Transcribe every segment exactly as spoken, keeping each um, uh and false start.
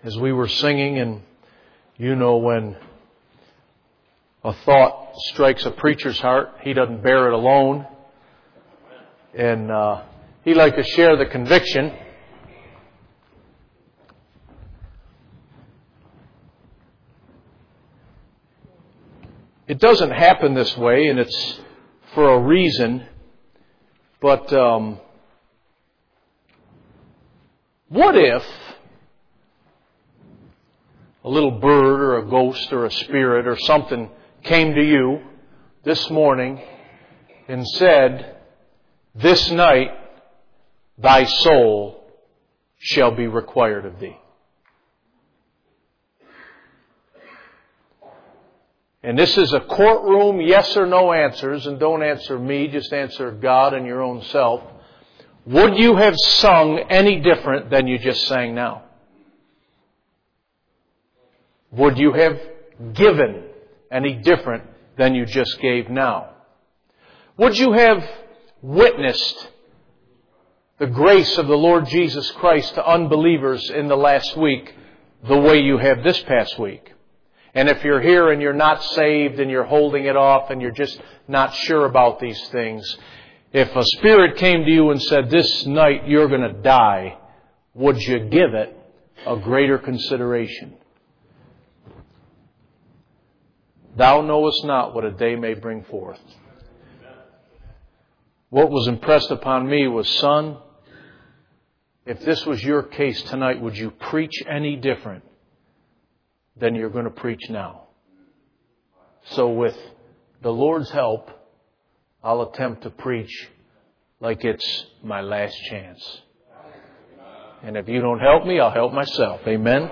as we were singing, and you know when a thought strikes a preacher's heart, he doesn't bear it alone. And uh, he'd like to share the conviction. It doesn't happen this way, and it's for a reason, but um, what if a little bird or a ghost or a spirit or something came to you this morning and said, "This night thy soul shall be required of thee"? And this is a courtroom yes or no answers, and don't answer me, just answer God and your own self. Would you have sung any different than you just sang now? Would you have given any different than you just gave now? Would you have witnessed the grace of the Lord Jesus Christ to unbelievers in the last week the way you have this past week? And if you're here and you're not saved and you're holding it off and you're just not sure about these things, if a spirit came to you and said, "This night you're going to die," would you give it a greater consideration? Thou knowest not what a day may bring forth. What was impressed upon me was, son, if this was your case tonight, would you preach any different than you're going to preach now? So with the Lord's help, I'll attempt to preach like it's my last chance. And if you don't help me, I'll help myself. Amen?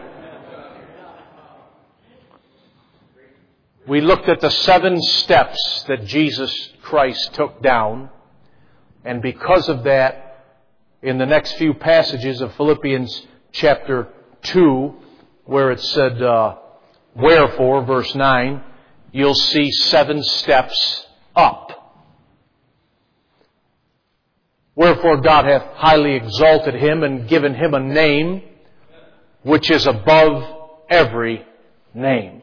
We looked at the seven steps that Jesus Christ took down. And because of that, in the next few passages of Philippians chapter two, where it said, uh, wherefore, verse nine, you'll see seven steps up. Wherefore God hath highly exalted him and given him a name which is above every name.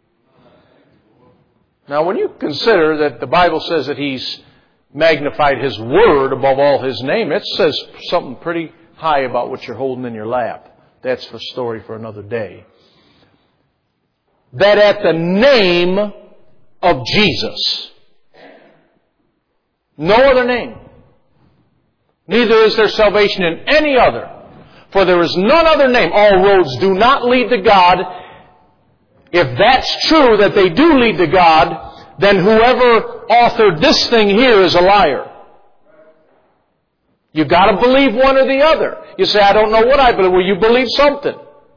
Now, when you consider that the Bible says that He's magnified His Word above all His name, it says something pretty high about what you're holding in your lap. That's the story for another day. That at the name of Jesus, no other name, neither is there salvation in any other, for there is none other name. All roads do not lead to God. If that's true, that they do lead to God, then whoever authored this thing here is a liar. You've got to believe one or the other. You say, "I don't know what I believe." Well, you believe something.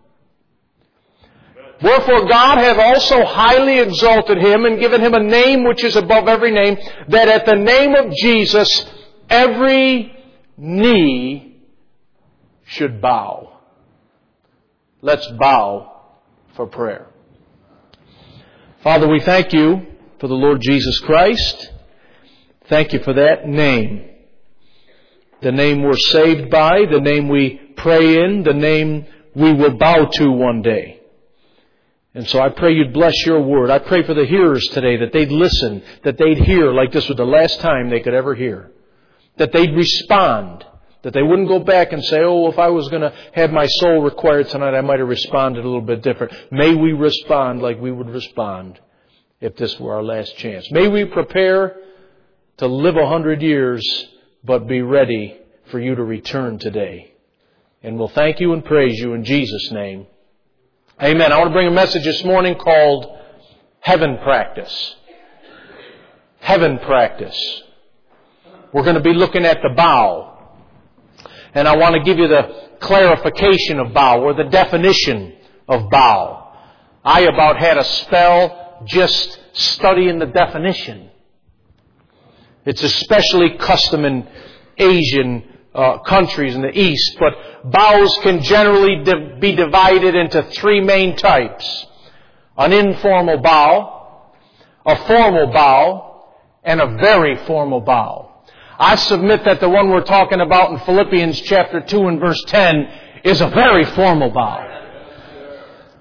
Wherefore God hath also highly exalted him and given him a name which is above every name, that at the name of Jesus every knee should bow. Let's bow for prayer. Father, we thank you for the Lord Jesus Christ. Thank you for that name. The name we're saved by, the name we pray in, the name we will bow to one day. And so I pray you'd bless your word. I pray for the hearers today that they'd listen, that they'd hear like this was the last time they could ever hear. That they'd respond. That they wouldn't go back and say, "Oh, if I was going to have my soul required tonight, I might have responded a little bit different." May we respond like we would respond if this were our last chance. May we prepare to live a hundred years, but be ready for you to return today. And we'll thank you and praise you in Jesus' name. Amen. I want to bring a message this morning called Heaven Practice. Heaven Practice. We're going to be looking at the bow. And I want to give you the clarification of bow, or the definition of bow. I about had a spell just studying the definition. It's especially custom in Asian uh, countries in the East, but bows can generally di- be divided into three main types. An informal bow, a formal bow, and a very formal bow. I submit that the one we're talking about in Philippians chapter two and verse ten is a very formal bow.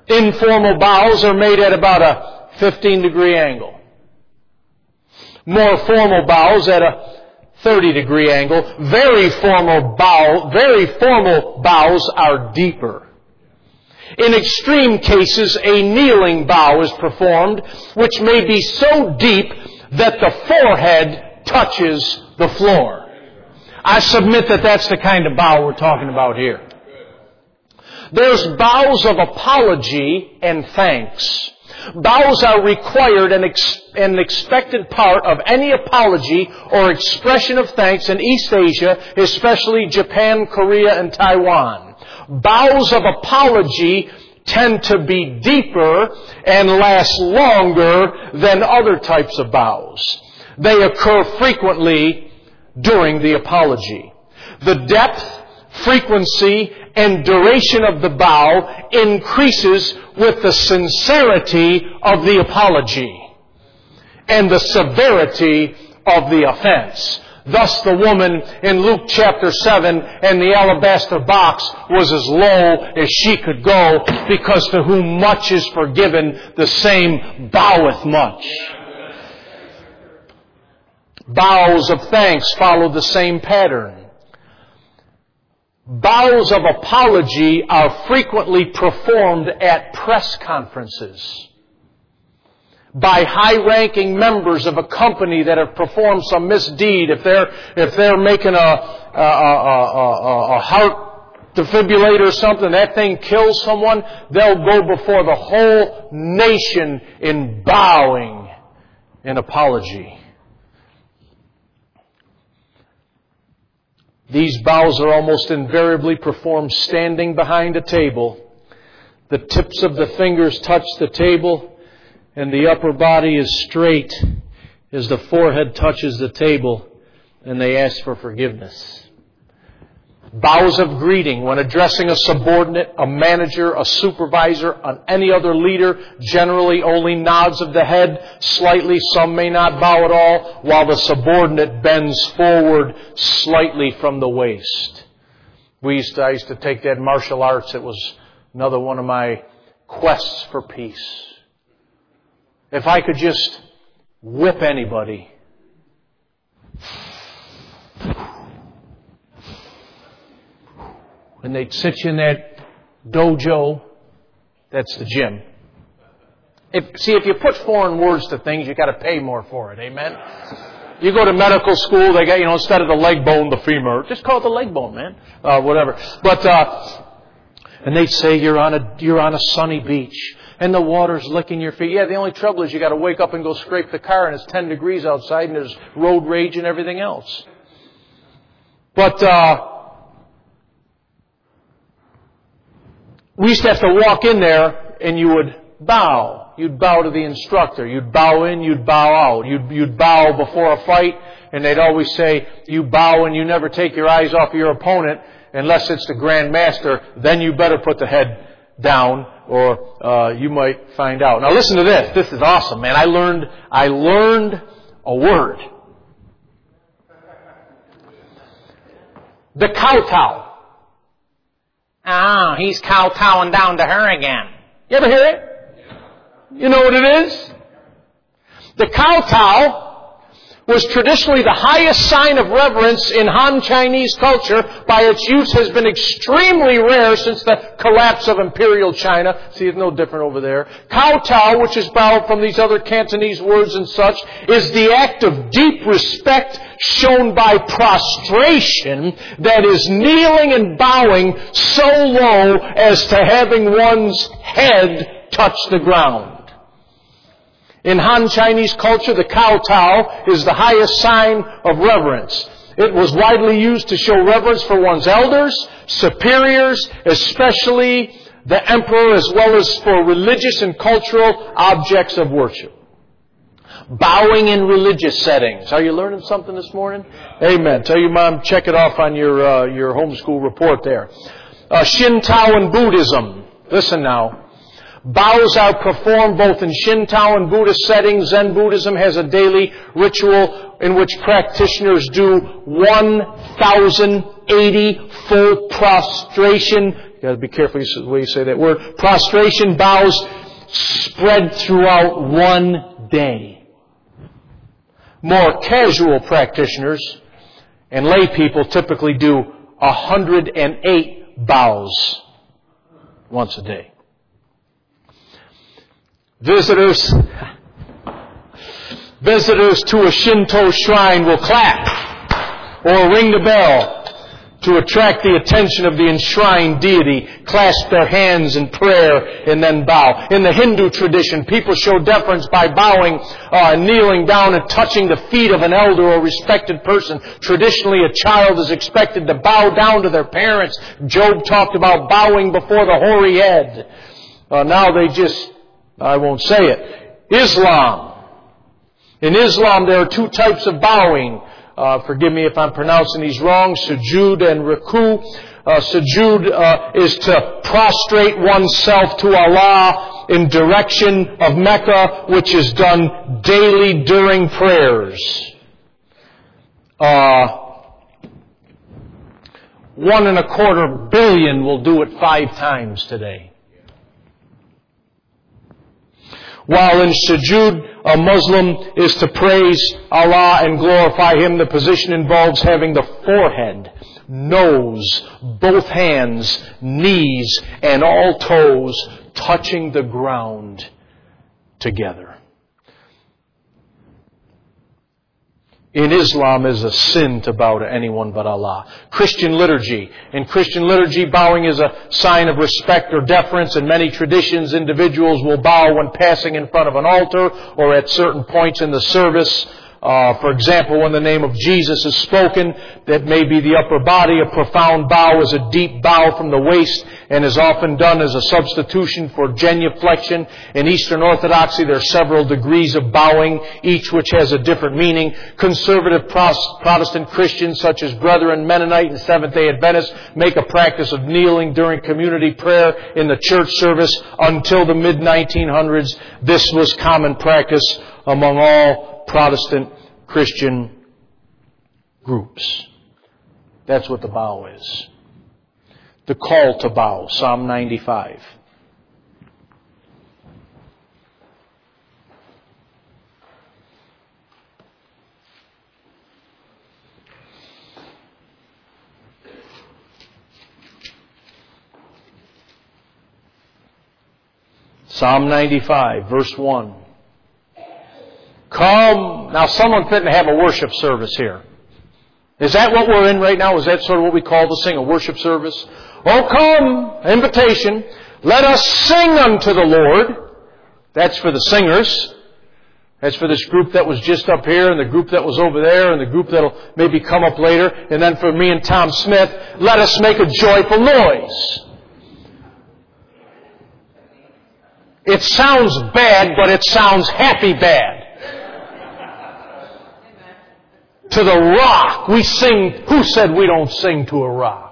Informal bows are made at about a fifteen degree angle. More formal bows at a thirty degree angle. Very formal bow, very formal bows are deeper. In extreme cases, a kneeling bow is performed, which may be so deep that the forehead touches the floor. I submit that that's the kind of bow we're talking about here. There's bows of apology and thanks. Bows are required and ex- an expected part of any apology or expression of thanks in East Asia, especially Japan, Korea, and Taiwan. Bows of apology tend to be deeper and last longer than other types of bows. They occur frequently during the apology. The depth, frequency, and duration of the bow increases with the sincerity of the apology and the severity of the offense. Thus the woman in Luke chapter seven and the alabaster box was as low as she could go, because to whom much is forgiven, the same boweth much. Bows of thanks follow the same pattern. Bows of apology are frequently performed at press conferences by high-ranking members of a company that have performed some misdeed. If they're if they're making a a, a, a, a heart defibrillator or something, that thing kills someone, they'll go before the whole nation in bowing in apology. These bows are almost invariably performed standing behind a table. The tips of the fingers touch the table, and the upper body is straight as the forehead touches the table, and they ask for forgiveness. Bows of greeting when addressing a subordinate, a manager, a supervisor, or any other leader, generally only nods of the head slightly. Some may not bow at all, while the subordinate bends forward slightly from the waist. We used to, I used to take that martial arts. It was another one of my quests for peace. If I could just whip anybody, and they'd sit you in that dojo, that's the gym. If, see, if you put foreign words to things, you got to pay more for it. Amen. You go to medical school, they got, you know, instead of the leg bone, the femur. Just call it the leg bone, man. Uh, whatever. But uh, and they'd say you're on a you're on a sunny beach. And the water's licking your feet. Yeah, the only trouble is you got to wake up and go scrape the car, and it's ten degrees outside, and there's road rage and everything else. But uh, we used to have to walk in there, and you would bow. You'd bow to the instructor. You'd bow in, you'd bow out. You'd, you'd bow before a fight, and they'd always say, you bow and you never take your eyes off of your opponent unless it's the Grand Master. Then you better put the head down, or uh, you might find out. Now listen to this. This is awesome, man. I learned, I learned a word. The kowtow. Ah, he's kowtowing down to her again. You ever hear it? You know what it is? The kowtow was traditionally the highest sign of reverence in Han Chinese culture. By its use has been extremely rare since the collapse of Imperial China. See, it's no different over there. Kowtow, which is borrowed from these other Cantonese words and such, is the act of deep respect shown by prostration, that is kneeling and bowing so low as to having one's head touch the ground. In Han Chinese culture, the kowtow is the highest sign of reverence. It was widely used to show reverence for one's elders, superiors, especially the emperor, as well as for religious and cultural objects of worship. Bowing in religious settings. Are you learning something this morning? Amen. Tell your mom, check it off on your uh, your homeschool report there. Uh, Shinto and Buddhism. Listen now. Bows are performed both in Shinto and Buddhist settings. Zen Buddhism has a daily ritual in which practitioners do one thousand eighty full prostration You got to be careful the way you say that word. Prostration bows spread throughout one day. More casual practitioners and lay people typically do one hundred eight bows once a day. Visitors, visitors to a Shinto shrine will clap or ring the bell to attract the attention of the enshrined deity, clasp their hands in prayer, and then bow. In the Hindu tradition, people show deference by bowing, uh, kneeling down and touching the feet of an elder or respected person. Traditionally, a child is expected to bow down to their parents. Job talked about bowing before the hoary head. Uh, now they just, I won't say it. Islam. In Islam, there are two types of bowing. Uh, forgive me if I'm pronouncing these wrong. Sujood and ruku. Uh, sujood uh, is to prostrate oneself to Allah in direction of Mecca, which is done daily during prayers. Uh, one and a quarter billion will do it five times today. While in sujood, a Muslim is to praise Allah and glorify Him. The position involves having the forehead, nose, both hands, knees, and all toes touching the ground together. In Islam, it is a sin to bow to anyone but Allah. Christian liturgy. In Christian liturgy, bowing is a sign of respect or deference. In many traditions, individuals will bow when passing in front of an altar or at certain points in the service. Uh, for example, when the name of Jesus is spoken, that may be the upper body. A profound bow is a deep bow from the waist and is often done as a substitution for genuflection. In Eastern Orthodoxy, there are several degrees of bowing, each which has a different meaning. Conservative Protestant Christians, such as Brethren, Mennonite, and Seventh-day Adventists, make a practice of kneeling during community prayer in the church service. Until the mid nineteen hundreds, this was common practice among all Protestant Christian groups. That's what the bow is. The call to bow, Psalm ninety-five. Psalm ninety-five, verse one. Come. Now someone couldn't have a worship service here. Is that what we're in right now? Is that sort of what we call to sing, a worship service? Oh, come, invitation. Let us sing unto the Lord. That's for the singers. That's for this group that was just up here and the group that was over there and the group that'll maybe come up later. And then for me and Tom Smith, let us make a joyful noise. It sounds bad, but it sounds happy bad. To the rock. We sing. Who said we don't sing to a rock?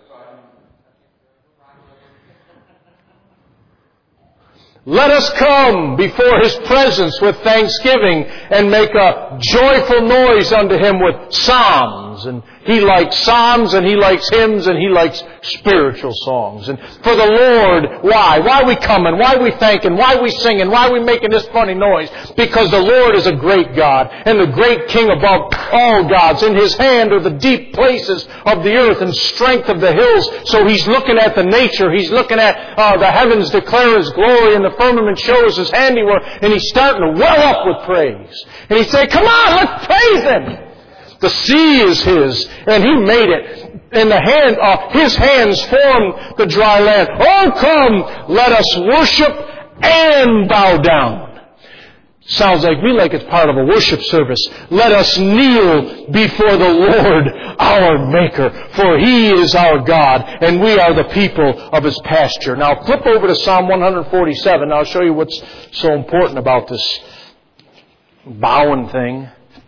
Let us come before His presence with thanksgiving and make a joyful noise unto Him with psalms. And He likes psalms and He likes hymns and He likes spiritual songs. And for the Lord, why? Why are we coming? Why are we thanking? Why are we singing? Why are we making this funny noise? Because the Lord is a great God and the great King above all gods. In His hand are the deep places of the earth and strength of the hills. So He's looking at the nature. He's looking at uh, the heavens declare His glory and the firmament shows His handiwork. And He's starting to well up with praise. And He's saying, come on, let's praise Him. The sea is His, and He made it. And the hand, uh, His hands formed the dry land. Oh, come, let us worship and bow down. Sounds like me like it's part of a worship service. Let us kneel before the Lord, our Maker, for He is our God, and we are the people of His pasture. Now, flip over to Psalm one forty-seven. I'll show you what's so important about this bowing thing.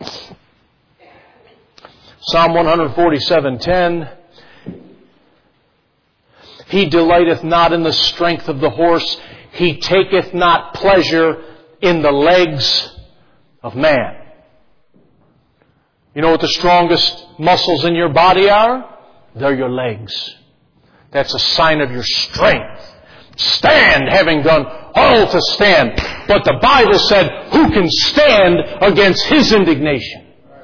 Psalm one forty-seven ten. He delighteth not in the strength of the horse. He taketh not pleasure in the legs of man. You know what the strongest muscles in your body are? They're your legs. That's a sign of your strength. Stand, having done all to stand. But the Bible said, who can stand against His indignation?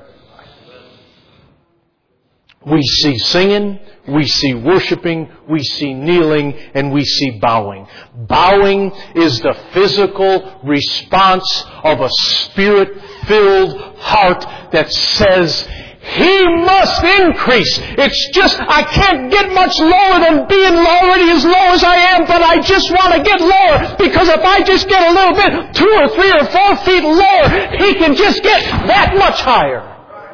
We see singing, we see worshiping, we see kneeling, and we see bowing. Bowing is the physical response of a Spirit-filled heart that says, He must increase. It's just, I can't get much lower than being already as low as I am, but I just want to get lower, because if I just get a little bit, two or three or four feet lower, He can just get that much higher.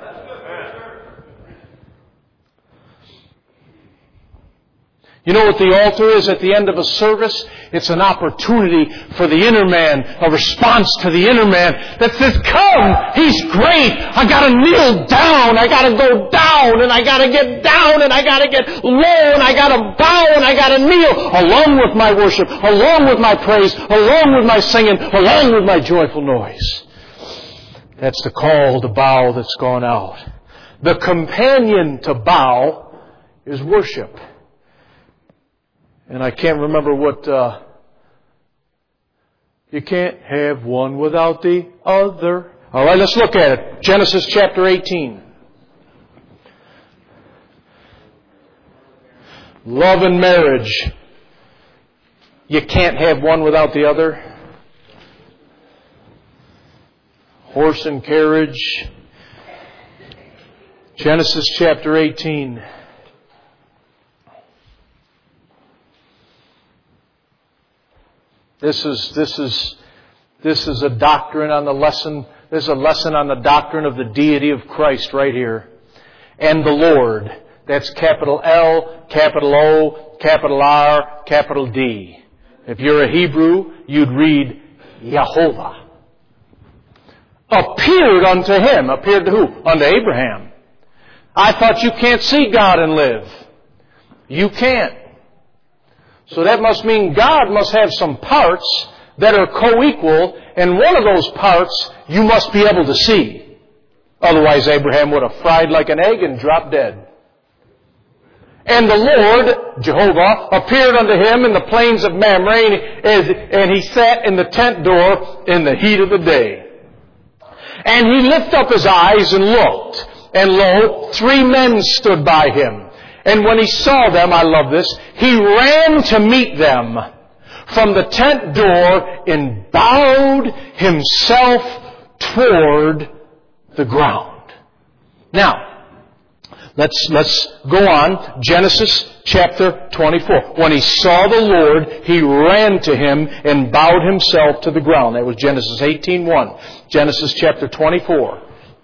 You know what the altar is at the end of a service? It's an opportunity for the inner man, a response to the inner man that says, come, He's great. I gotta kneel down. I gotta go down, and I gotta get down, and I gotta get low, and I gotta bow, and I gotta kneel, along with my worship, along with my praise, along with my singing, along with my joyful noise. That's the call to bow that's gone out. The companion to bow is worship. And I can't remember what, uh, you can't have one without the other. All right, let's look at it. Genesis chapter eighteen. Love and marriage. You can't have one without the other. Horse and carriage. Genesis chapter eighteen. This is, this is, this is a doctrine on the lesson, this is a lesson on the doctrine of the deity of Christ right here. And the Lord. That's capital L, capital O, capital R, capital D. If you're a Hebrew, you'd read Yehovah. Appeared unto him. Appeared to who? Unto Abraham. I thought you can't see God and live. You can't. So that must mean God must have some parts that are co-equal, and one of those parts you must be able to see. Otherwise Abraham would have fried like an egg and dropped dead. And the Lord, Jehovah, appeared unto him in the plains of Mamre, and he sat in the tent door in the heat of the day. And he lifted up his eyes and looked, and lo, three men stood by him. And when he saw them, I love this, he ran to meet them from the tent door and bowed himself toward the ground. Now, let's, let's go on. Genesis chapter twenty-four. When he saw the Lord, he ran to him and bowed himself to the ground. That was Genesis eighteen one. Genesis chapter twenty-four.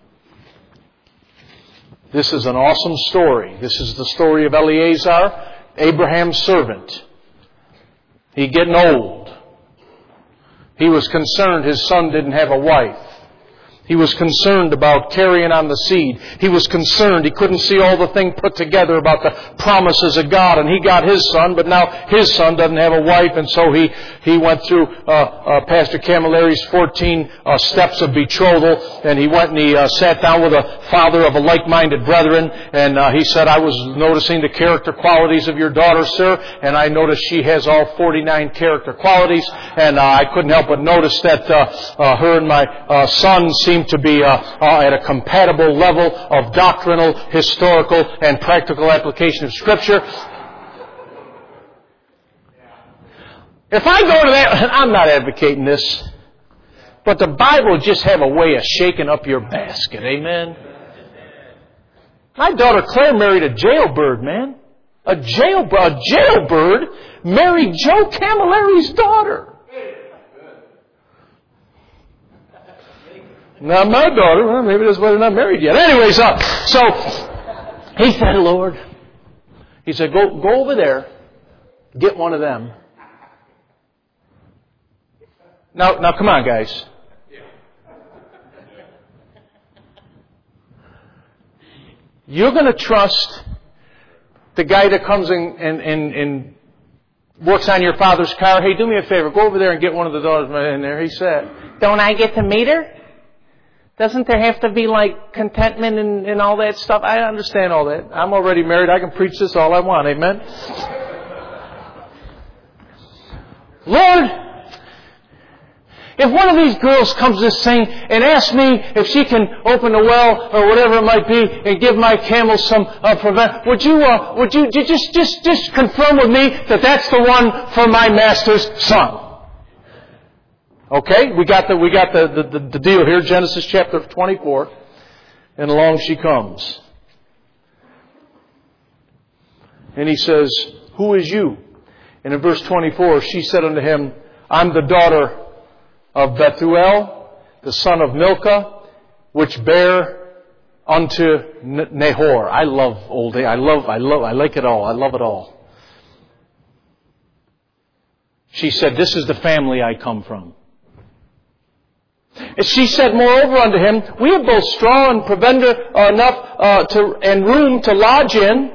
This is an awesome story. This is the story of Eleazar, Abraham's servant. He getting old. He was concerned his son didn't have a wife. He was concerned about carrying on the seed. He was concerned he couldn't see all the thing put together about the promises of God. And he got his son, but now his son doesn't have a wife. And so he, he went through uh, uh, Pastor Camilleri's fourteen uh, steps of betrothal. And he went and he uh, sat down with a father of a like-minded brethren. And uh, he said, I was noticing the character qualities of your daughter, sir. And I noticed she has all forty-nine character qualities. And uh, I couldn't help but notice that uh, uh, her and my uh, son seem to be uh, uh, at a compatible level of doctrinal, historical, and practical application of Scripture. If I go to that, I'm not advocating this, but the Bible just have a way of shaking up your basket. Amen? My daughter Claire married a jailbird, man. A jailbird, a jailbird married Joe Camilleri's daughter. Not my daughter. Well, maybe that's why they're not married yet. Anyways, uh, so he said, Lord, he said, go go over there, get one of them. Now, now, come on, guys. You're going to trust the guy that comes in and, and, and works on your father's car. Hey, do me a favor. Go over there and get one of the daughters in there. He said, don't I get to meet her? Doesn't there have to be like contentment and, and all that stuff? I understand all that. I'm already married. I can preach this all I want. Amen? If one of these girls comes to sing and asks me if she can open a well or whatever it might be and give my camel some uh, prevent, would you uh, would you just just just confirm with me that that's the one for my master's son? Okay, we got the we got the the, the deal here. Genesis chapter twenty-four, and along she comes, and he says, "Who is you?" And in verse twenty-four, she said unto him, "I'm the daughter of Bethuel, the son of Milcah, which bare unto Nahor." I love old day. I love, I love, I like it all. I love it all. She said, "This is the family I come from." And she said, moreover unto him, "We have both straw and provender enough uh, to and room to lodge in."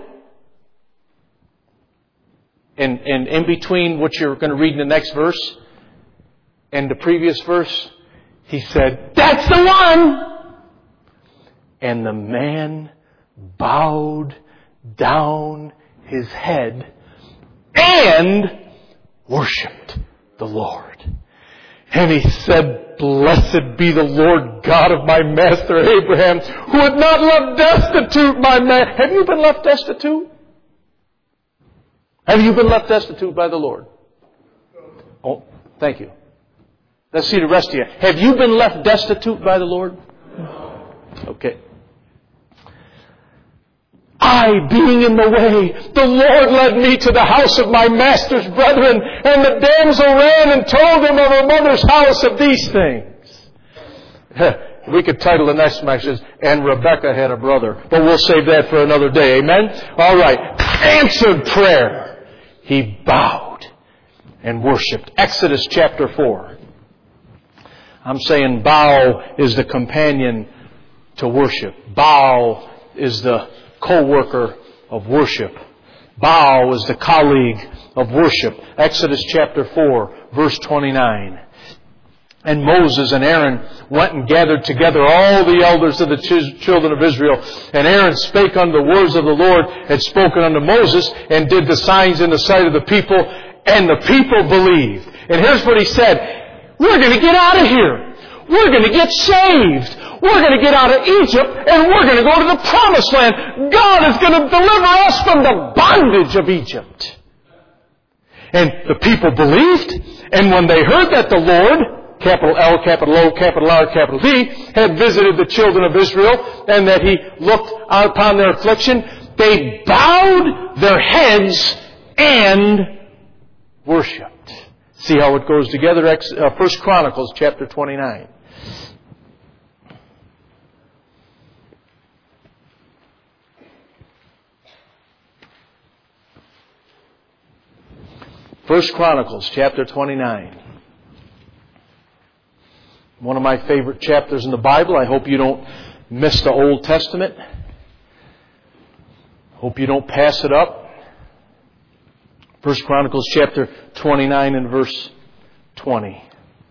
And, and in between what you're going to read in the next verse and the previous verse, he said, "That's the one!" And the man bowed down his head and worshipped the Lord. And he said, "Blessed be the Lord God of my master Abraham, who had not left destitute my man." Have you been left destitute? Have you been left destitute by the Lord? Oh, thank you. Let's see the rest of you. Have you been left destitute by the Lord? Okay. "I, being in the way, the Lord led me to the house of my master's brethren, and the damsel ran and told him of her mother's house of these things." We could title the next message, "And Rebekah had a brother." But we'll save that for another day. Amen? All right. Answered prayer. He bowed and worshipped. Exodus chapter four. I'm saying bow is the companion to worship. Bow is the co-worker of worship. Bow is the colleague of worship. Exodus chapter four, verse twenty-nine. "And Moses and Aaron went and gathered together all the elders of the ch- children of Israel. And Aaron spake unto the words of the Lord, had spoken unto Moses, and did the signs in the sight of the people, and the people believed." And here's what he said: "We're going to get out of here. We're going to get saved. We're going to get out of Egypt, and we're going to go to the promised land. God is going to deliver us from the bondage of Egypt." And the people believed, and when they heard that the Lord, capital L, capital O, capital R, capital D, had visited the children of Israel, and that He looked upon their affliction, they bowed their heads and worshipped. See how it goes together? First Chronicles chapter twenty-nine. First Chronicles chapter twenty-nine. One of my favorite chapters in the Bible. I hope you don't miss the Old Testament. Hope you don't pass it up. First Chronicles chapter twenty-nine and verse twenty.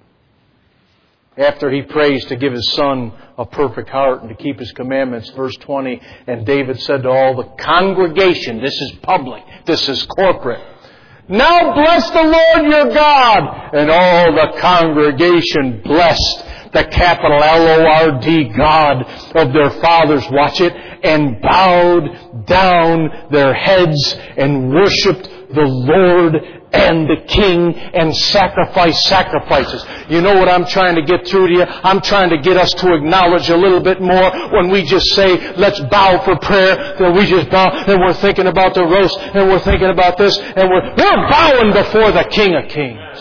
After he prays to give his son a perfect heart and to keep his commandments, verse twenty, "And David said to all the congregation," this is public, this is corporate, "Now bless the Lord your God." And all the congregation blessed the capital L O R D God of their fathers, watch it, and bowed down their heads and worshipped the Lord and the King and sacrificed sacrifices. You know what I'm trying to get through to you? I'm trying to get us to acknowledge a little bit more when we just say, "Let's bow for prayer," that we just bow and we're thinking about the roast and we're thinking about this and we're, we're bowing before the King of Kings.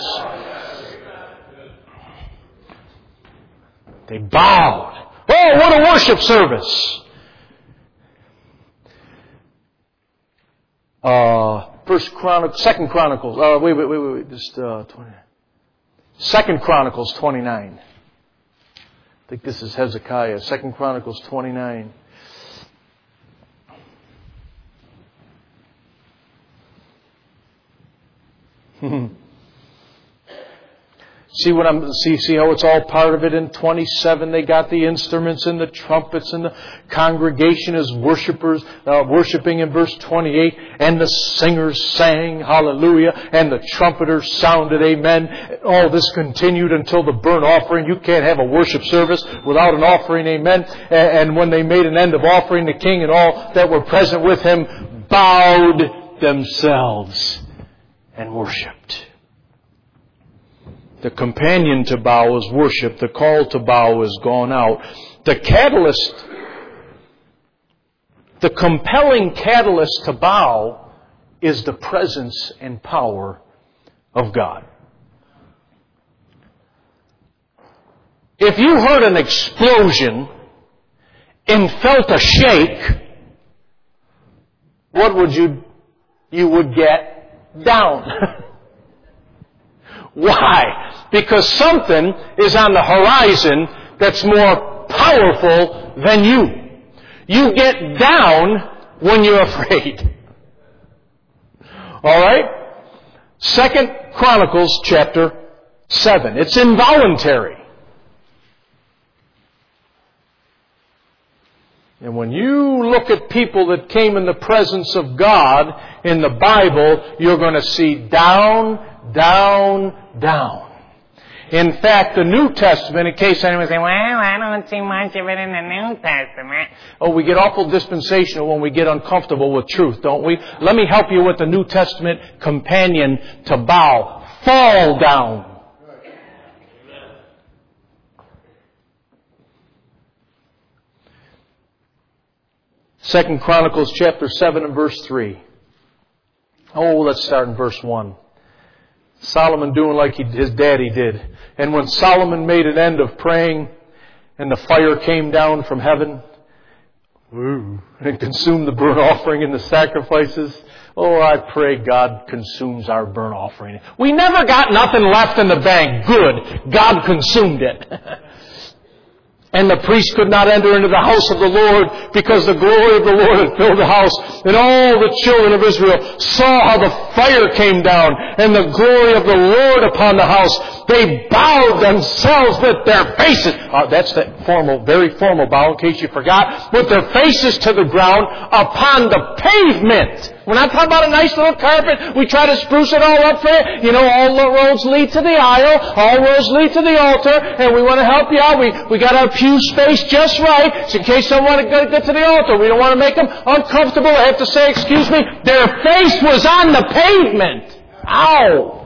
They bowed. Oh, what a worship service. Uh, First Chronicles, Second Chronicles, uh, wait, wait, wait, wait, wait, just, uh, twenty. Second Chronicles twenty-nine. I think this is Hezekiah. Second Chronicles twenty-nine. See what I'm see see how it's all part of it. In twenty-seven, they got the instruments and the trumpets, and the congregation is worshipers uh, worshiping in verse twenty-eight. And the singers sang hallelujah, and the trumpeters sounded amen. All this continued until the burnt offering. You can't have a worship service without an offering, amen. And, and when they made an end of offering, the king and all that were present with him bowed themselves and worshipped. The companion to bow is worship. The call to bow is gone out. The catalyst, the compelling catalyst to bow is the presence and power of God. If you heard an explosion and felt a shake, what would you, you would get down. Why? Because something is on the horizon that's more powerful than you. You get down when you're afraid. Alright? Second Chronicles chapter seven. It's involuntary. And when you look at people that came in the presence of God in the Bible, you're going to see down, down, down. In fact, the New Testament, in case anyone say, well, I don't see much of it in the New Testament. Oh, we get awful dispensational when we get uncomfortable with truth, don't we? Let me help you with the New Testament companion to bow. Fall down. Second Chronicles chapter seven and verse three. Oh, let's start in verse one. Solomon doing like he, his daddy did. And when Solomon made an end of praying, and the fire came down from heaven, ooh, and consumed the burnt offering and the sacrifices. Oh, I pray God consumes our burnt offering. We never got nothing left in the bank. Good. God consumed it. And the priest could not enter into the house of the Lord because the glory of the Lord had filled the house. And all the children of Israel saw how the fire came down and the glory of the Lord upon the house. They bowed themselves with their faces. Uh, that's the formal, very formal bow, in case you forgot. With their faces to the ground upon the pavement. We're not talking about a nice little carpet. We try to spruce it all up for you. You know, all the roads lead to the aisle. All roads lead to the altar. And we want to help you out. We, we got our pew space just right. So in case someone want to get to the altar, we don't want to make them uncomfortable. I have to say, excuse me, their face was on the pavement. Ow!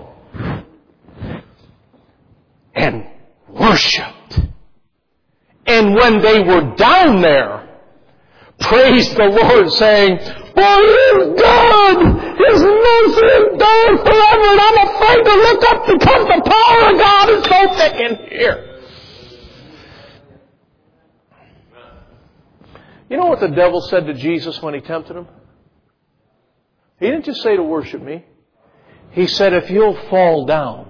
And worshipped. And when they were down there, praised the Lord, saying, "For His God, His mercy endures forever." And I'm afraid to look up because the power of God is so thick in here. You know what the devil said to Jesus when he tempted him? He didn't just say to worship me. He said, if you'll fall down.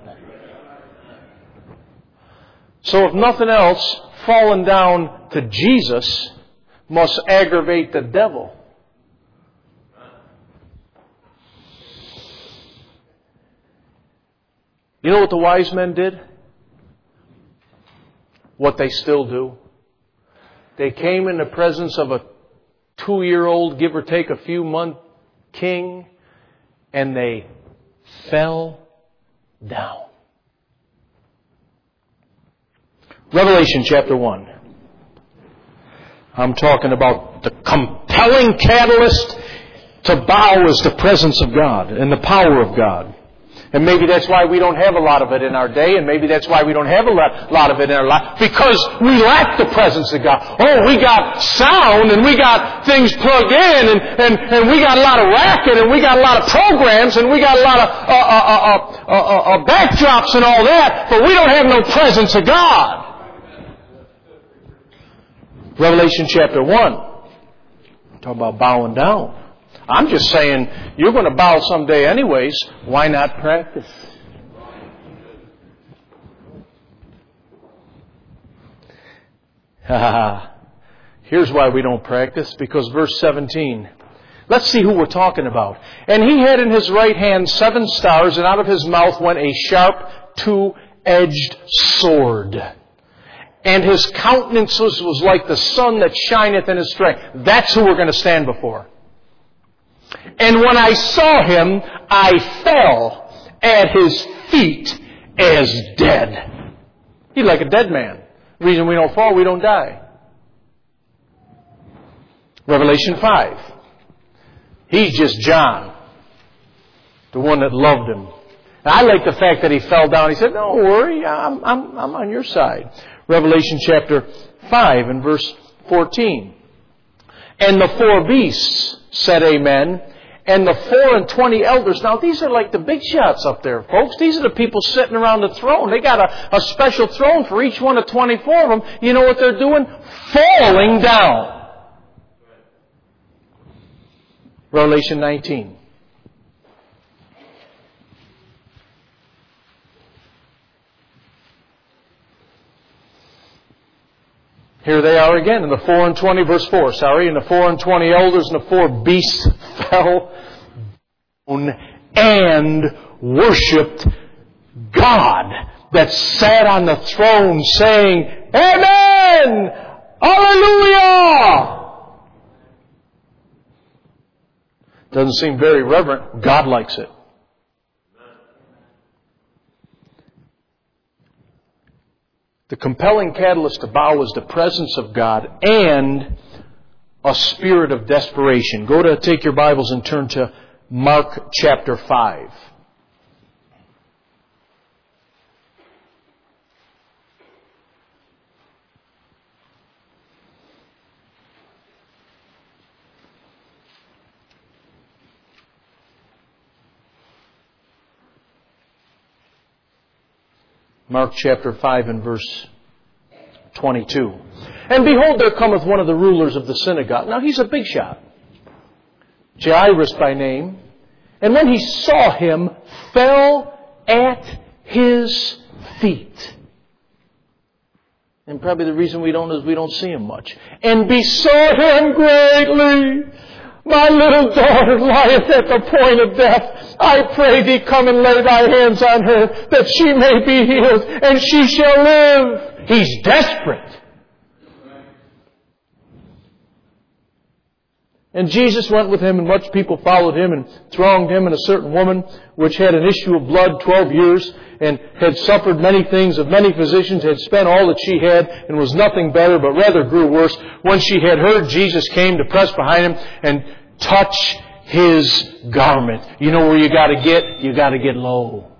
So if nothing else, falling down to Jesus must aggravate the devil. You know what the wise men did? What they still do? They came in the presence of a two-year-old, give or take a few month king, and they fell down. Revelation chapter one. I'm talking about the compelling catalyst to bow is the presence of God and the power of God. And maybe that's why we don't have a lot of it in our day, and maybe that's why we don't have a lot, lot of it in our life, because we lack the presence of God. Oh, we got sound, and we got things plugged in, and, and, and we got a lot of racket, and we got a lot of programs, and we got a lot of uh, uh, uh, uh, uh, uh, backdrops and all that, but we don't have no presence of God. Revelation chapter one. Talk about bowing down. I'm just saying, you're going to bow someday anyways. Why not practice? Here's why we don't practice. Because verse seventeen. Let's see who we're talking about. And he had in his right hand seven stars, and out of his mouth went a sharp, two two-edged sword. And his countenance was, was like the sun that shineth in his strength. That's who we're going to stand before. And when I saw him, I fell at his feet as dead. He's like a dead man. The reason we don't fall, we don't die. Revelation five. He's just John, the one that loved him. And I like the fact that he fell down. He said, "Don't worry, I'm, I'm, I'm on your side." Revelation chapter five and verse fourteen. And the four beasts said amen, and the four and twenty elders. Now these are like the big shots up there, folks. These are the people sitting around the throne. They got a, a special throne for each one of twenty-four of them. You know what they're doing? Falling down. Revelation nineteen. Here they are again in the four and twenty, verse four, sorry. And the four and twenty elders and the four beasts fell down and worshipped God that sat on the throne, saying, Amen! Hallelujah! Doesn't seem very reverent. God likes it. The compelling catalyst to bow is the presence of God and a spirit of desperation. Go to, take your Bibles and turn to Mark chapter five. Mark chapter five and verse twenty-two. And behold, there cometh one of the rulers of the synagogue. Now he's a big shot. Jairus by name. And when he saw him, fell at his feet. And probably the reason we don't is we don't see him much. And besought him greatly. My little daughter lieth at the point of death. I pray thee, come and lay thy hands on her, that she may be healed, and she shall live. He's desperate. And Jesus went with him, and much people followed him and thronged him. And a certain woman, which had an issue of blood twelve years, and had suffered many things of many physicians, had spent all that she had, and was nothing better, but rather grew worse. When she had heard, Jesus came to press behind him and touch his garment. You know where you got to get? You got to get low.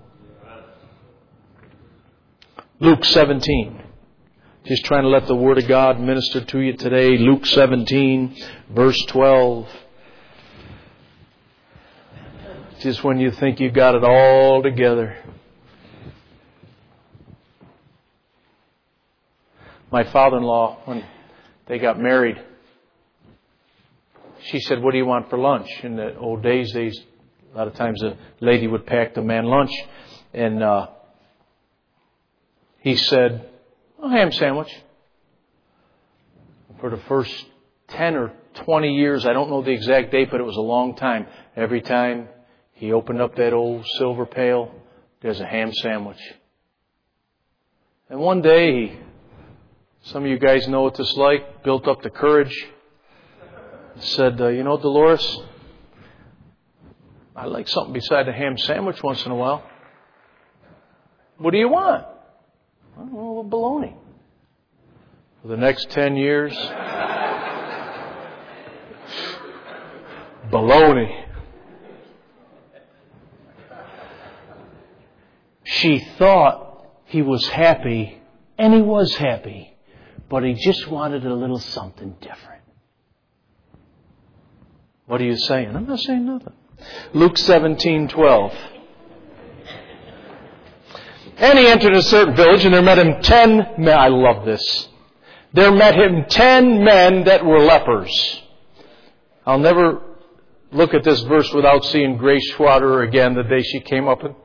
Luke seventeen. Just trying to let the Word of God minister to you today. Luke seventeen, verse twelve. Just when you think you got it all together. My father-in-law, when they got married, she said, "What do you want for lunch?" In the old days, they, a lot of times a lady would pack the man lunch. And uh, he said, "A ham sandwich." For the first ten or twenty years, I don't know the exact date, but it was a long time. Every time he opened up that old silver pail, there's a ham sandwich. And one day, he, some of you guys know what this is like, built up the courage, said, uh, you know, Dolores, I like something beside a ham sandwich once in a while. What do you want? Oh, baloney. For the next ten years, baloney. She thought he was happy, and he was happy, but he just wanted a little something different. What are you saying? I'm not saying nothing. Luke seventeen twelve. And he entered a certain village, and there met him ten men. I love this. There met him ten men that were lepers. I'll never look at this verse without seeing Grace Schwader again the day she came up and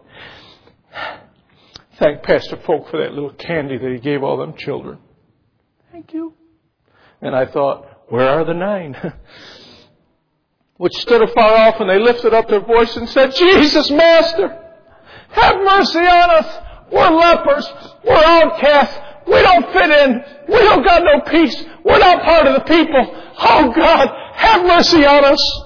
thank Pastor Folk for that little candy that he gave all them children. Thank you. And I thought, where are the nine? Which stood afar off, and they lifted up their voice and said, Jesus, Master, have mercy on us. We're lepers. We're outcasts. We don't fit in. We don't got no peace. We're not part of the people. Oh God, have mercy on us.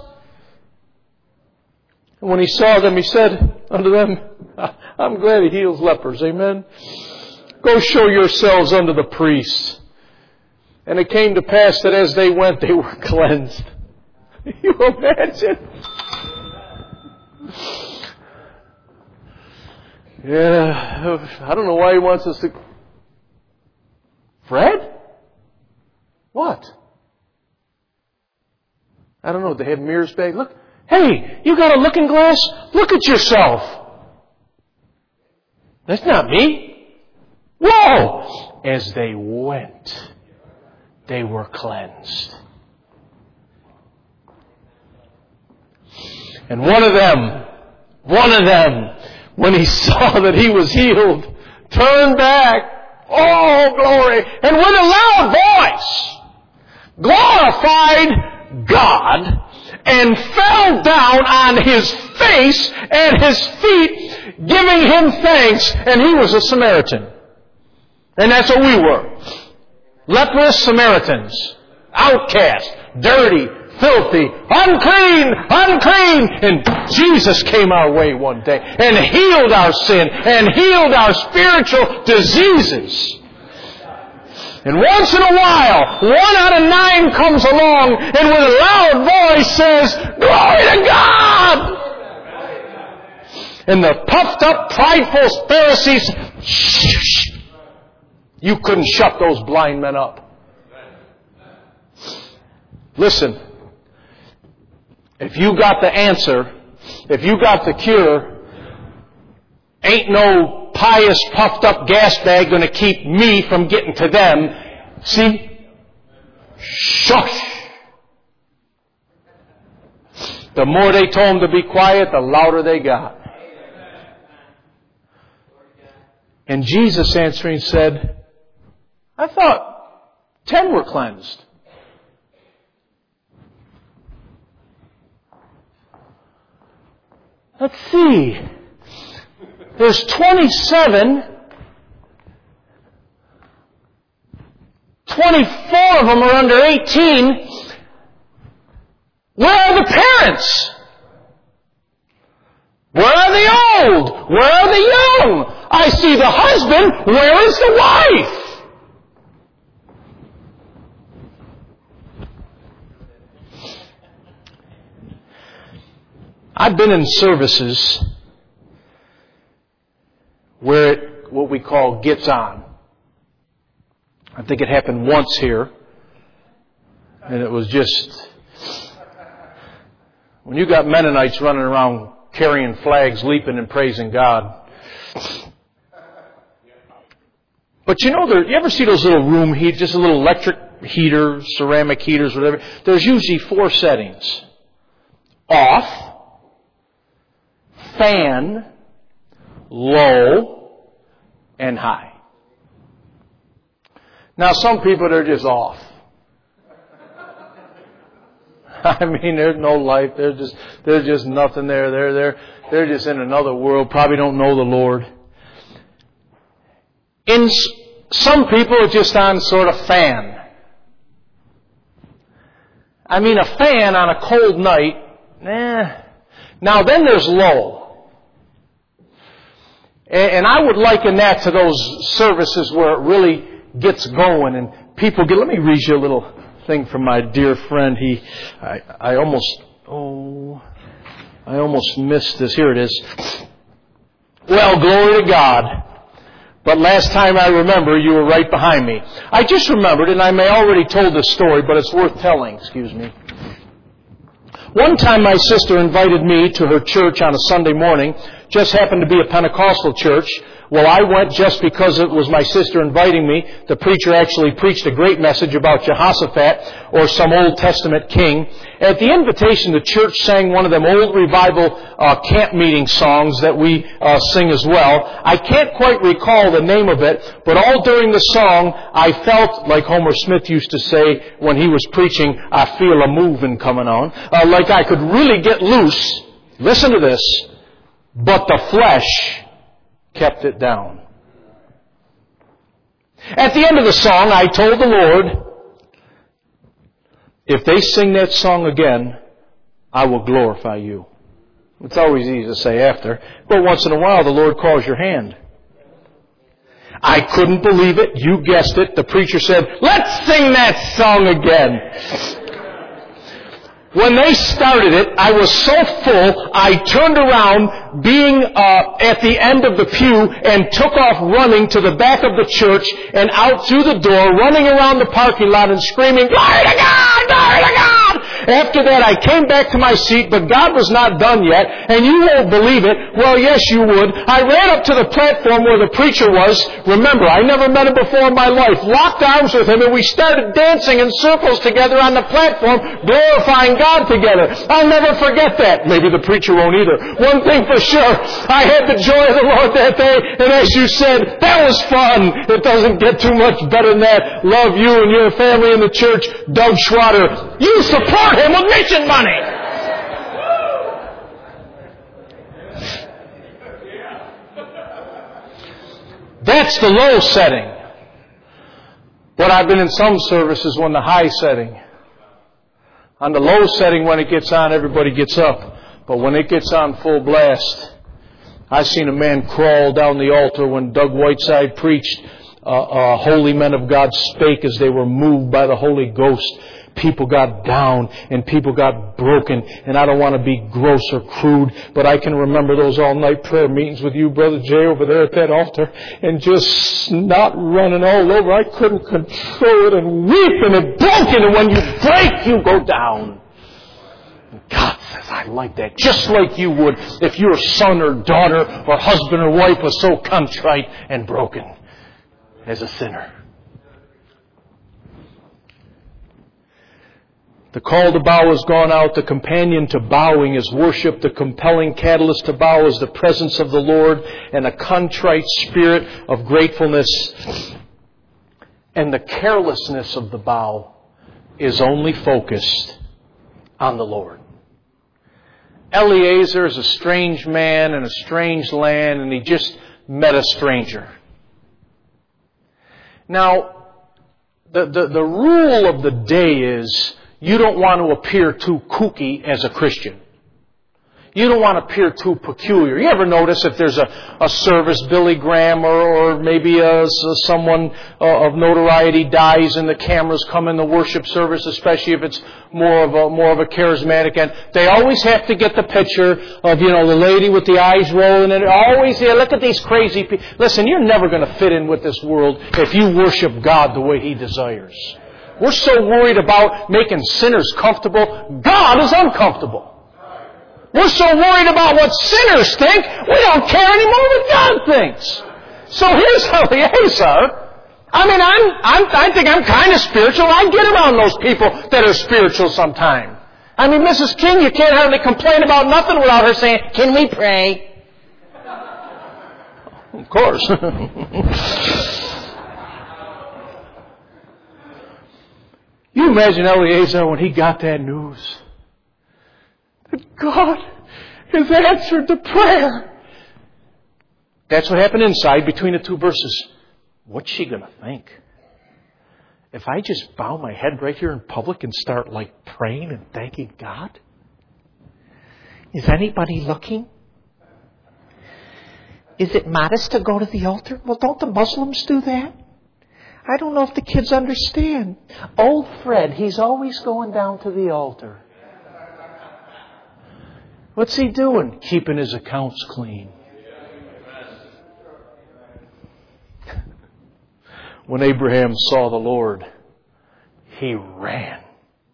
And when he saw them, he said unto them, I'm glad he heals lepers. Amen. Go show yourselves unto the priests. And it came to pass that as they went, they were cleansed. You imagine? Yeah, I don't know why he wants us to... Fred? What? I don't know. They had mirrors back. Look. Hey, you got a looking glass? Look at yourself. That's not me. Whoa! As they went, they were cleansed. And one of them, one of them, when he saw that he was healed, turned back. Oh, glory. And with a loud voice, glorified God and fell down on his face and his feet, giving him thanks. And he was a Samaritan. And that's what we were. Leprous Samaritans. Outcast. Dirty. Filthy. Unclean. Unclean. And Jesus came our way one day and healed our sin and healed our spiritual diseases. And once in a while, one out of nine comes along and with a loud voice says, Glory to God! And the puffed up, prideful Pharisees, shh, you couldn't shut those blind men up. Listen, if you got the answer, if you got the cure, ain't no pious, puffed up gas bag going to keep me from getting to them. See? Shush! The more they told them to be quiet, the louder they got. And Jesus answering said, I thought ten were cleansed. Let's see. There's twenty-seven. twenty-four of them are under eighteen. Where are the parents? Where are the old? Where are the young? I see the husband. Where is the wife? I've been in services where it, what we call, gets on. I think it happened once here. And it was just... When you got Mennonites running around carrying flags, leaping and praising God. But you know, there, you ever see those little room heaters, just a little electric heater, ceramic heaters, whatever? There's usually four settings. Off, fan, low, and high. Now some people, they're just off. I mean, there's no life. There's just, there's just nothing there. They're, they're, they're just in another world. Probably don't know the Lord. In some people, it's just on sort of fan. I mean, a fan on a cold night, eh. Now then there's low. And I would liken that to those services where it really gets going and people get, let me read you a little thing from my dear friend. He, I, I almost, oh, I almost missed this. Here it is. Well, glory to God. But last time I remember, you were right behind me. I just remembered, and I may already told this story, but it's worth telling. Excuse me. One time my sister invited me to her church on a Sunday morning. Just happened to be a Pentecostal church. Well, I went just because it was my sister inviting me. The preacher actually preached a great message about Jehoshaphat or some Old Testament king. At the invitation, the church sang one of them old revival uh, camp meeting songs that we uh, sing as well. I can't quite recall the name of it, but all during the song, I felt, like Homer Smith used to say when he was preaching, I feel a moving coming on. Uh, like I could really get loose. Listen to this. But the flesh kept it down. At the end of the song, I told the Lord, if they sing that song again, I will glorify you. It's always easy to say after, but once in a while the Lord calls your hand. I couldn't believe it. You guessed it. The preacher said, let's sing that song again. When they started it, I was so full, I turned around, being uh, at the end of the pew, and took off running to the back of the church and out through the door, running around the parking lot and screaming, "Glory to God! Glory to God!" After that, I came back to my seat, but God was not done yet, and you won't believe it. Well, yes, you would. I ran up to the platform where the preacher was. Remember, I never met him before in my life. Locked arms with him, and we started dancing in circles together on the platform, glorifying God together. I'll never forget that. Maybe the preacher won't either. One thing for sure, I had the joy of the Lord that day, and as you said, that was fun. It doesn't get too much better than that. Love you and your family in the church. Doug Schwatter, you support him with mission money. That's the low setting. But I've been in some services when the high setting. On the low setting, when it gets on, everybody gets up. But when it gets on full blast, I seen a man crawl down the altar when Doug Whiteside preached. Uh, uh, holy men of God spake as they were moved by the Holy Ghost. People got down and people got broken. And I don't want to be gross or crude, but I can remember those all-night prayer meetings with you, Brother Jay, over there at that altar, and just snot running all over. I couldn't control it and weeping and broken. And when you break, you go down. And God says, I like that. Just like you would if your son or daughter or husband or wife was so contrite and broken as a sinner. The call to bow has gone out. The companion to bowing is worship. The compelling catalyst to bow is the presence of the Lord and a contrite spirit of gratefulness. And the carelessness of the bow is only focused on the Lord. Eliezer is a strange man in a strange land, and he just met a stranger. Now, the, the, the rule of the day is you don't want to appear too kooky as a Christian. You don't want to appear too peculiar. You ever notice if there's a, a service, Billy Graham or, or maybe a, someone of notoriety dies and the cameras come in the worship service, especially if it's more of a more of a charismatic end. They always have to get the picture of, you know, the lady with the eyes rolling, and always, yeah, look at these crazy people. Listen, you're never going to fit in with this world if you worship God the way He desires. We're so worried about making sinners comfortable. God is uncomfortable. We're so worried about what sinners think, we don't care anymore what God thinks. So here's Eliezer. I mean, I'm, I'm, I think I'm kind of spiritual. I get around those people that are spiritual sometime. I mean, Missus King, you can't hardly complain about nothing without her saying, "Can we pray?" Of course. You imagine Eliezer when he got that news. That God has answered the prayer. That's what happened inside between the two verses. What's she going to think? If I just bow my head right here in public and start like praying and thanking God? Is anybody looking? Is it modest to go to the altar? Well, don't the Muslims do that? I don't know if the kids understand. Old Fred, he's always going down to the altar. What's he doing? Keeping his accounts clean. When Abraham saw the Lord, he ran.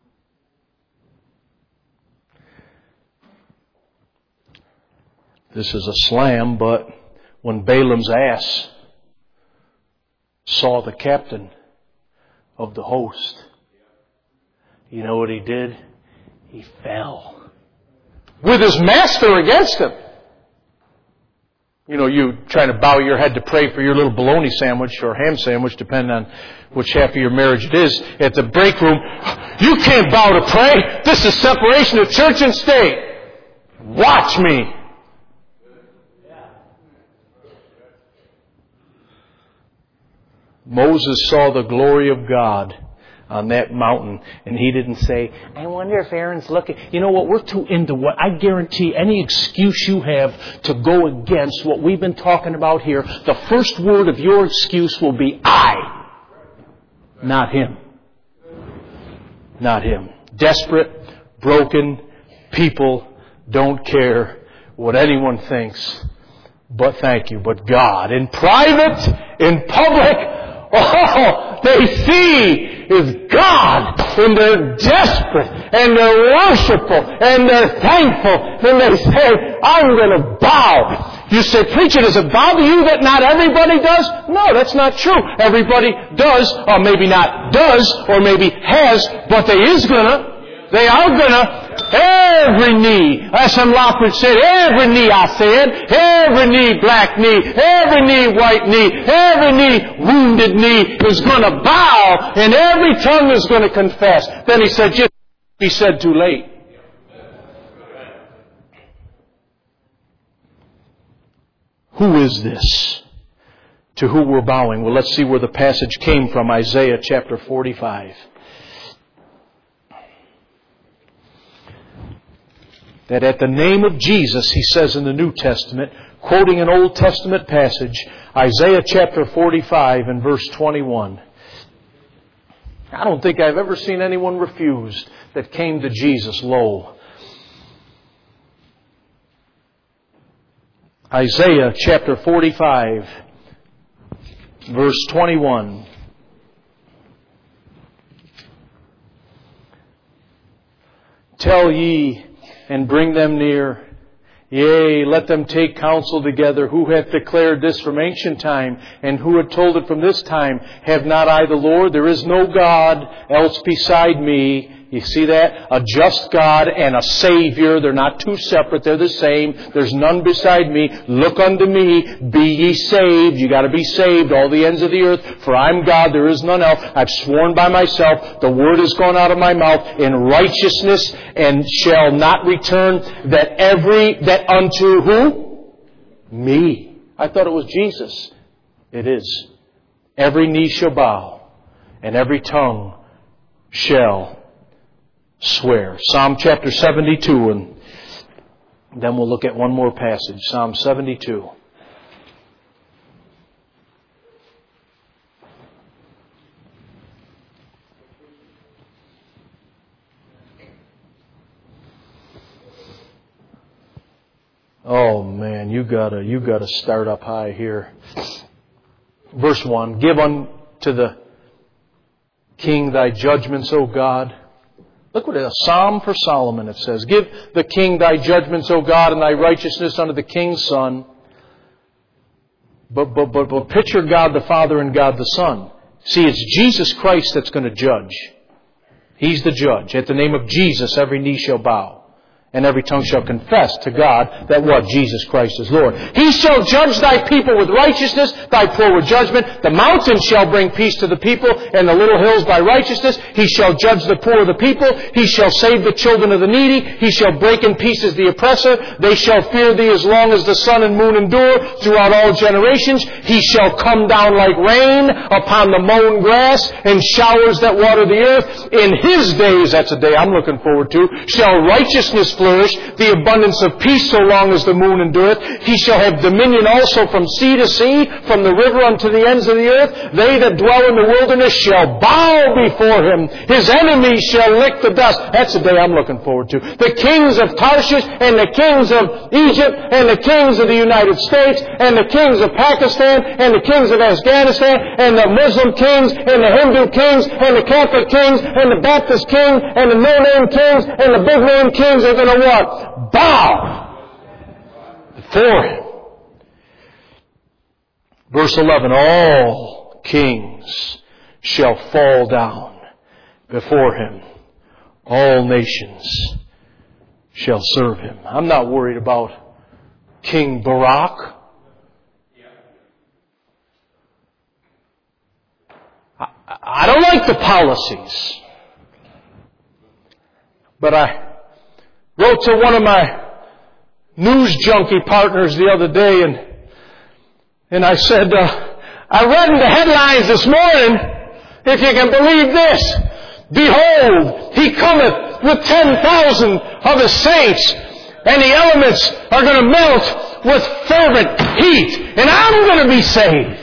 This is a slam, but when Balaam's ass saw the captain of the host, you know what he did? He fell. With his master against him. You know, you trying to bow your head to pray for your little bologna sandwich or ham sandwich, depending on which half of your marriage it is, at the break room. You can't bow to pray. This is separation of church and state. Watch me. Moses saw the glory of God on that mountain, and he didn't say, I wonder if Aaron's looking. You know what? We're too into what I guarantee any excuse you have to go against what we've been talking about here, the first word of your excuse will be I, not him. Not him. Desperate, broken people don't care what anyone thinks. But thank you, but God. In private, in public, oh, they see is God, and they're desperate, and they're worshipful, and they're thankful, and they say, I'm going to bow. You say, preacher, does it bother you that not everybody does? No, that's not true. Everybody does, or maybe not does, or maybe has, but they is gonna. They are gonna. Every knee, as M. Lockwood said, every knee, I said, every knee, black knee, every knee, white knee, every knee, wounded knee is going to bow, and every tongue is going to confess. Then he said, just be said too late. Who is this to who we're bowing? Well, let's see where the passage came from. Isaiah chapter forty-five. That at the name of Jesus, he says in the New Testament, quoting an Old Testament passage, Isaiah chapter forty-five and verse twenty-one. I don't think I've ever seen anyone refused that came to Jesus low. Isaiah chapter forty-five, verse twenty-one. Tell ye and bring them near. Yea, let them take counsel together. Who hath declared this from ancient time, and who hath told it from this time? Have not I the Lord? There is no God else beside me. You see that? A just God and a Savior. They're not two separate. They're the same. There's none beside me. Look unto me. Be ye saved. You got to be saved, all the ends of the earth. For I'm God. There is none else. I've sworn by myself. The word has gone out of my mouth in righteousness, and shall not return. That every that unto who? Me. I thought it was Jesus. It is. Every knee shall bow, and every tongue shall swear. Psalm chapter seventy-two, and then we'll look at one more passage. Psalm seventy-two. Oh man, you gotta you gotta start up high here. Verse one: Give unto the King thy judgments, O God. Look what a psalm for Solomon it says. Give the king thy judgments, O God, and thy righteousness unto the king's son. But, but, but, but picture God the Father and God the Son. See, it's Jesus Christ that's going to judge. He's the judge. At the name of Jesus, every knee shall bow, and every tongue shall confess to God that what? Jesus Christ is Lord. He shall judge thy people with righteousness, thy poor with judgment. The mountains shall bring peace to the people, and the little hills by righteousness. He shall judge the poor of the people. He shall save the children of the needy. He shall break in pieces the oppressor. They shall fear thee as long as the sun and moon endure throughout all generations. He shall come down like rain upon the mown grass and showers that water the earth. In his days, that's a day I'm looking forward to, shall righteousness flourish, the abundance of peace so long as the moon endureth. He shall have dominion also from sea to sea, from the river unto the ends of the earth. They that dwell in the wilderness shall bow before him. His enemies shall lick the dust. That's the day I'm looking forward to. The kings of Tarshish and the kings of Egypt and the kings of the United States and the kings of Pakistan and the kings of Afghanistan and the Muslim kings and the Hindu kings and the Catholic kings and the Baptist kings and the no-name kings and the big-name kings are going to what? Bow before him. Verse eleven, all kings shall fall down before him. All nations shall serve him. I'm not worried about King Barack. I, I don't like the policies. But I wrote to one of my news junkie partners the other day, and and I said, uh, I read in the headlines this morning, if you can believe this, behold, He cometh with ten thousand of His saints, and the elements are going to melt with fervent heat, and I'm going to be saved.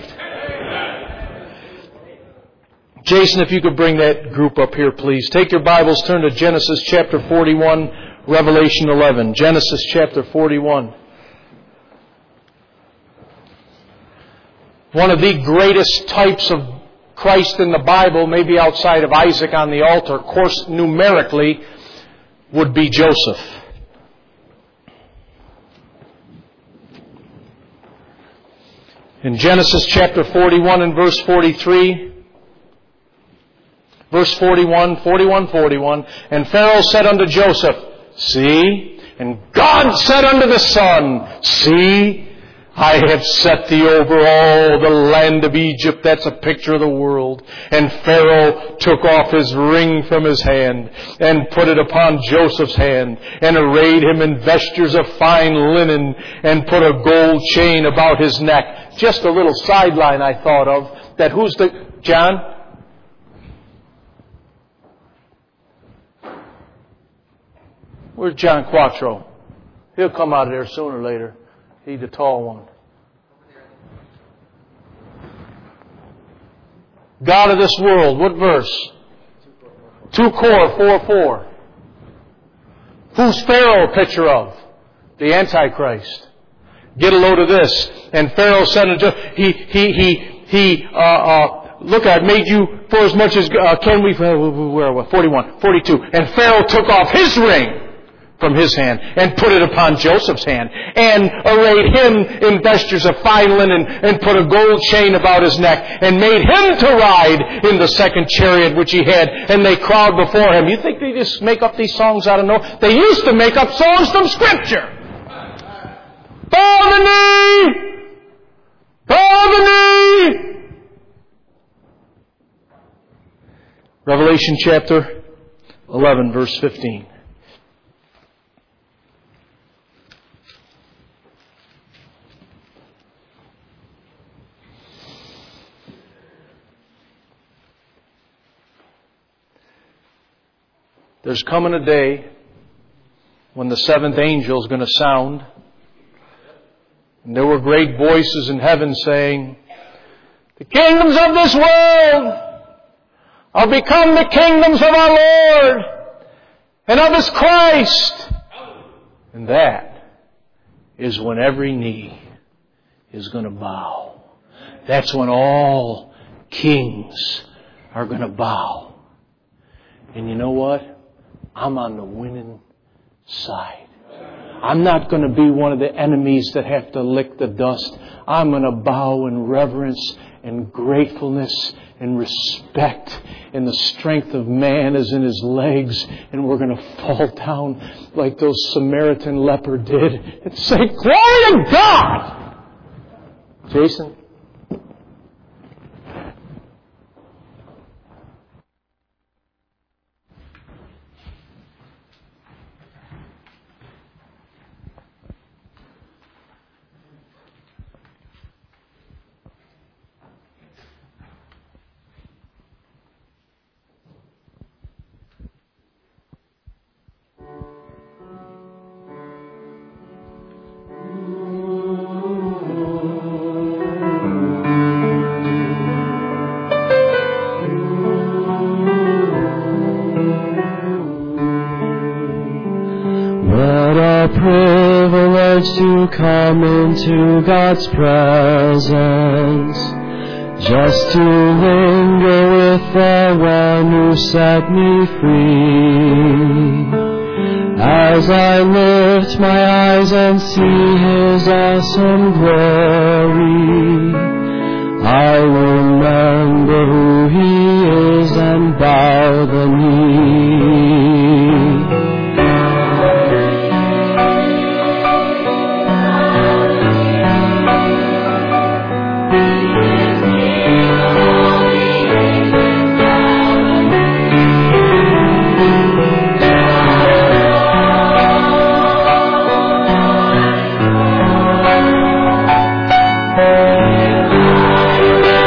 Jason, if you could bring that group up here, please. Take your Bibles, turn to Genesis chapter forty-one, Revelation eleven. Genesis chapter forty-one. One of the greatest types of Christ in the Bible, maybe outside of Isaac on the altar, of course, numerically, would be Joseph. In Genesis chapter forty-one and verse forty-three, verse forty-one, forty-one, forty-one, and Pharaoh said unto Joseph, See, and God said unto the sun, See, I have set thee over all the land of Egypt. That's a picture of the world. And Pharaoh took off his ring from his hand and put it upon Joseph's hand and arrayed him in vestures of fine linen and put a gold chain about his neck. Just a little sideline I thought of. That who's the... John? Where's John Quattro? He'll come out of there sooner or later. He's the tall one. God of this world. What verse? two Cor four four. Who's Pharaoh a picture of? The Antichrist. Get a load of this. And Pharaoh said unto he he he he uh uh look, I've made you for as much as uh, can we where were forty-one, forty-two. And Pharaoh took off his ring from his hand and put it upon Joseph's hand and arrayed him in vestures of fine linen and put a gold chain about his neck and made him to ride in the second chariot which he had, and they crowd before him. You think they just make up these songs out of nowhere? They used to make up songs from Scripture. Bow the knee! Bow the knee! Revelation chapter eleven, verse fifteen. There's coming a day when the seventh angel is going to sound. And there were great voices in heaven saying, The kingdoms of this world are become the kingdoms of our Lord and of His Christ. And that is when every knee is going to bow. That's when all kings are going to bow. And you know what? I'm on the winning side. I'm not going to be one of the enemies that have to lick the dust. I'm going to bow in reverence and gratefulness and respect. And the strength of man is in his legs. And we're going to fall down like those Samaritan leper did and say, Glory to God! Jason? To come into God's presence, just to linger with the one who set me free. As I lift my eyes and see His awesome glory, I remember who He is and bow the knee. Thank you.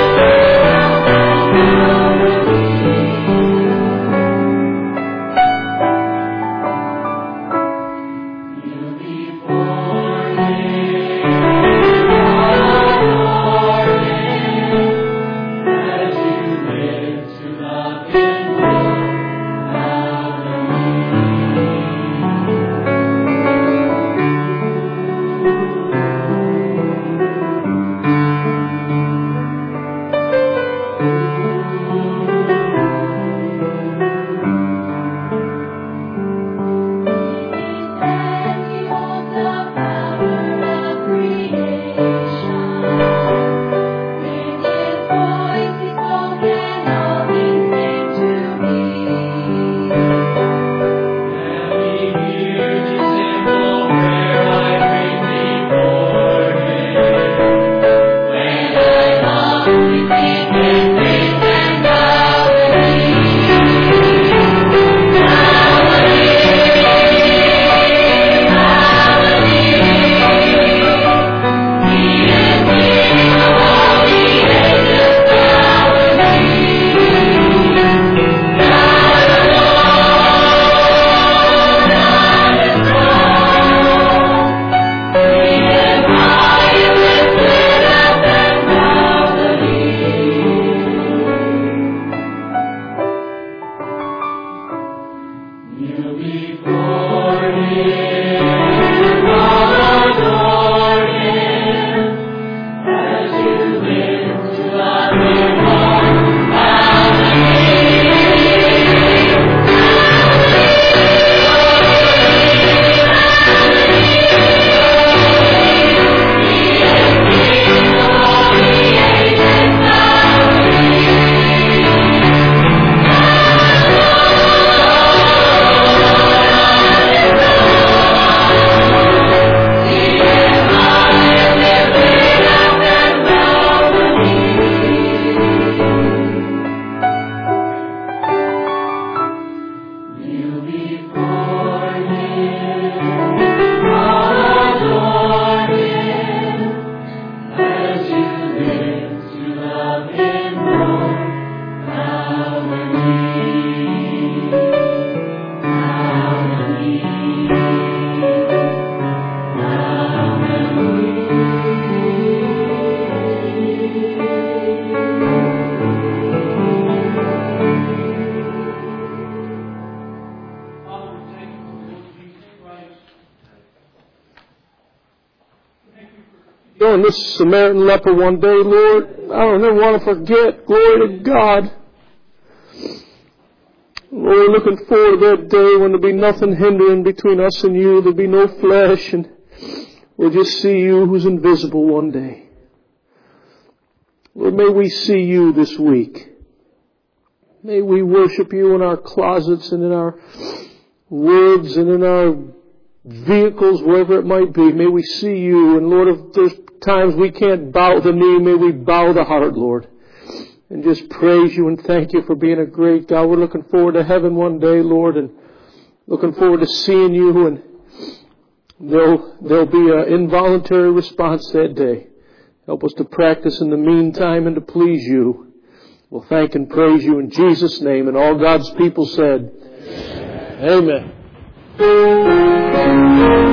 man, this Samaritan leper one day, Lord, I don't ever want to forget. Glory to God. Lord, looking forward to that day when there'll be nothing hindering between us and you. There'll be no flesh, and we'll just see you who's invisible one day. Lord, may we see you this week. May we worship you in our closets and in our woods and in our vehicles, wherever it might be. May we see you. And Lord, if there's times we can't bow the knee, may we bow the heart, Lord. And just praise you and thank you for being a great God. We're looking forward to heaven one day, Lord, and looking forward to seeing you. And there'll, there'll be an involuntary response that day. Help us to practice in the meantime and to please you. We'll thank and praise you in Jesus' name. And all God's people said, Amen. Amen.